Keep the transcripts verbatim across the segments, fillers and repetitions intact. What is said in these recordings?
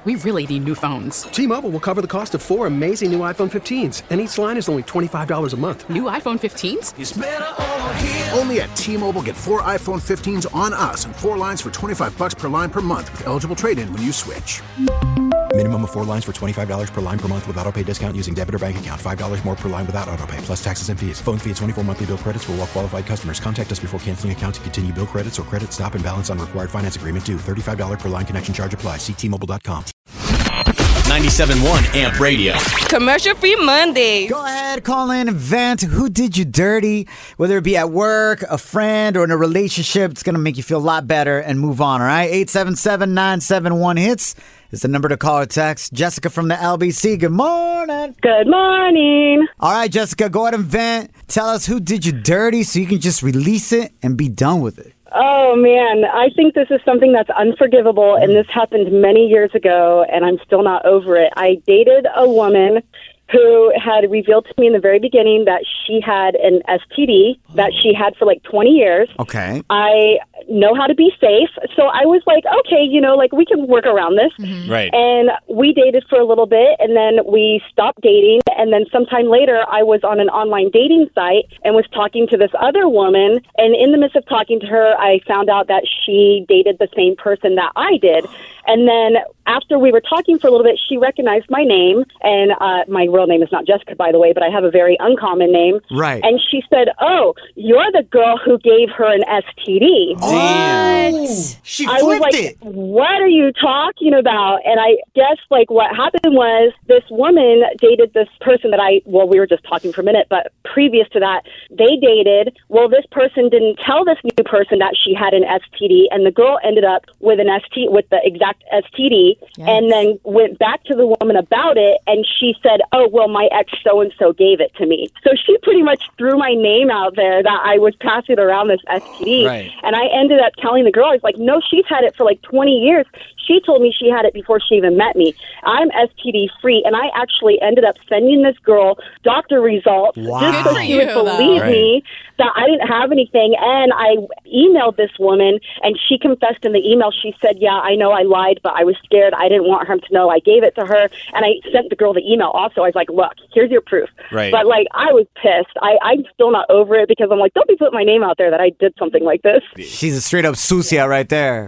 We really need new phones. T-Mobile will cover the cost of four amazing new iPhone fifteens, and each line is only twenty-five dollars a month. New iPhone fifteens? It's better over here. Only at T-Mobile, get four iPhone fifteens on us and four lines for twenty-five dollars per line per month with eligible trade-in when you switch. Minimum of four lines for twenty-five dollars per line per month with autopay discount using debit or bank account. five dollars more per line without autopay, plus taxes and fees. Phone fee at twenty-four monthly bill credits for well-qualified customers. Contact us before canceling account to continue bill credits or credit stop and balance on required finance agreement due. thirty-five dollars per line connection charge applies. See T Mobile dot com. ninety-seven point one A M P Radio. Commercial-free Mondays. Go ahead, call in and vent. Who did you dirty? Whether it be at work, a friend, or in a relationship, it's going to make you feel a lot better and move on, all right? eight seven seven, nine seven one, HITS is the number to call or text. Jessica from the L B C, good morning. Good morning. All right, Jessica, go ahead and vent. Tell us who did you dirty so you can just release it and be done with it. Oh, man, I think this is something that's unforgivable, and this happened many years ago, and I'm still not over it. I dated a woman who had revealed to me in the very beginning that she had an S T D that she had for like twenty years. Okay. I know how to be safe. So I was like, okay, you know, like we can work around this. Mm-hmm. Right. And we dated for a little bit and then we stopped dating. And then sometime later, I was on an online dating site and was talking to this other woman. And in the midst of talking to her, I found out that she dated the same person that I did. And then after we were talking for a little bit, she recognized my name. And uh, my real name is not Jessica, by the way, but I have a very uncommon name. Right. And she said, oh, you're the girl who gave her an S T D. Damn. She flipped I was like, it. what are you talking about? And I guess like what happened was this woman dated this person that I, well, we were just talking for a minute, but previous to that, they dated. Well, this person didn't tell this new person that she had an S T D, and the girl ended up with an S T D, with the exact S T D, yes. And then went back to the woman about it, and she said, oh, well, my ex so-and-so gave it to me. So she pretty much threw my name out there that I was passing around this S T D. Right. And I ended up telling the girl, I was like, no, she's had it for like twenty years. She told me she had it before she even met me. I'm S T D free, and I actually ended up sending this girl doctor results Wow. just Good so for she you, would believe though. me that I didn't have anything. And I emailed this woman, and she confessed in the email. She said, yeah, I know I lied, but I was scared. I didn't want her to know I gave it to her. And I sent the girl the email also. I was like, look, here's your proof. Right. But, like, I was pissed. I, I'm still not over it because I'm like, don't be putting my name out there that I did something like this. She's a straight up sucia right there.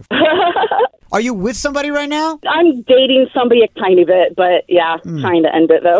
Are you with somebody right now? I'm dating somebody a tiny bit, but yeah, Mm. trying to end it though.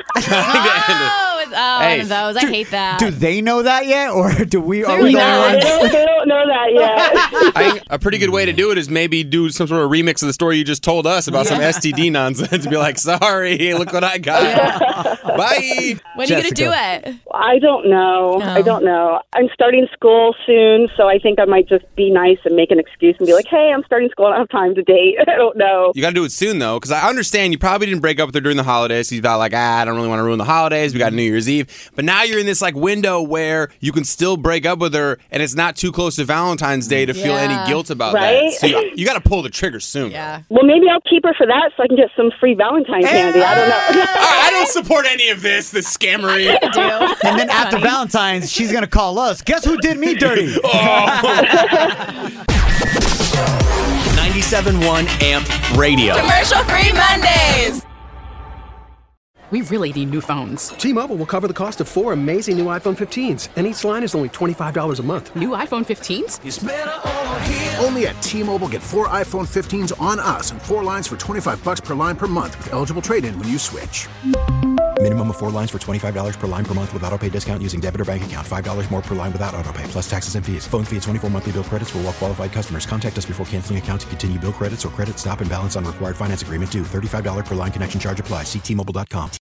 Oh, it's oh, Hey. one of those. I hate that. Do they know that yet, or do we? Are Clearly we the not. only they, ones? don't, they don't know that yet. I think a pretty good way to do it is maybe do some sort of remix of the story you just told us about some S T D nonsense and be like, sorry, look what I got. Bye. When are you going to do Jessica. it? I don't know. No. I don't know. I'm starting school soon, so I think I might just be nice and make an excuse and be like, hey, I'm starting school. I don't have time to date. I don't know. You got to do it soon, though, because I understand you probably didn't break up with her during the holidays. So you thought, like, ah, I don't really want to ruin the holidays. We got New Year's Eve. But now you're in this, like, window where you can still break up with her, and it's not too close to Valentine's Day to feel Yeah. any guilt about Right? that. So you, you got to pull the trigger soon. Yeah. Well, maybe I'll keep her for that so I can get some free Valentine's candy. I don't know. All right, I don't support any of this, this scammery. Do. And then after Valentine's, she's gonna call us. Guess who did me dirty? ninety-seven point one A M P Radio. Commercial-free Mondays. We really need new phones. T-Mobile will cover the cost of four amazing new iPhone fifteens, and each line is only twenty-five dollars a month. New iPhone fifteens? It's better over here. Only at T-Mobile, get four iPhone fifteens on us and four lines for twenty-five dollars per line per month with eligible trade-in when you switch. Minimum of four lines for twenty-five dollars per line per month with autopay discount using debit or bank account. five dollars more per line without autopay, plus taxes and fees. Phone fee at twenty-four monthly bill credits for well-qualified customers. Contact us before canceling account to continue bill credits or credit stop and balance on required finance agreement due. thirty-five dollars per line connection charge applies. See T Mobile dot com.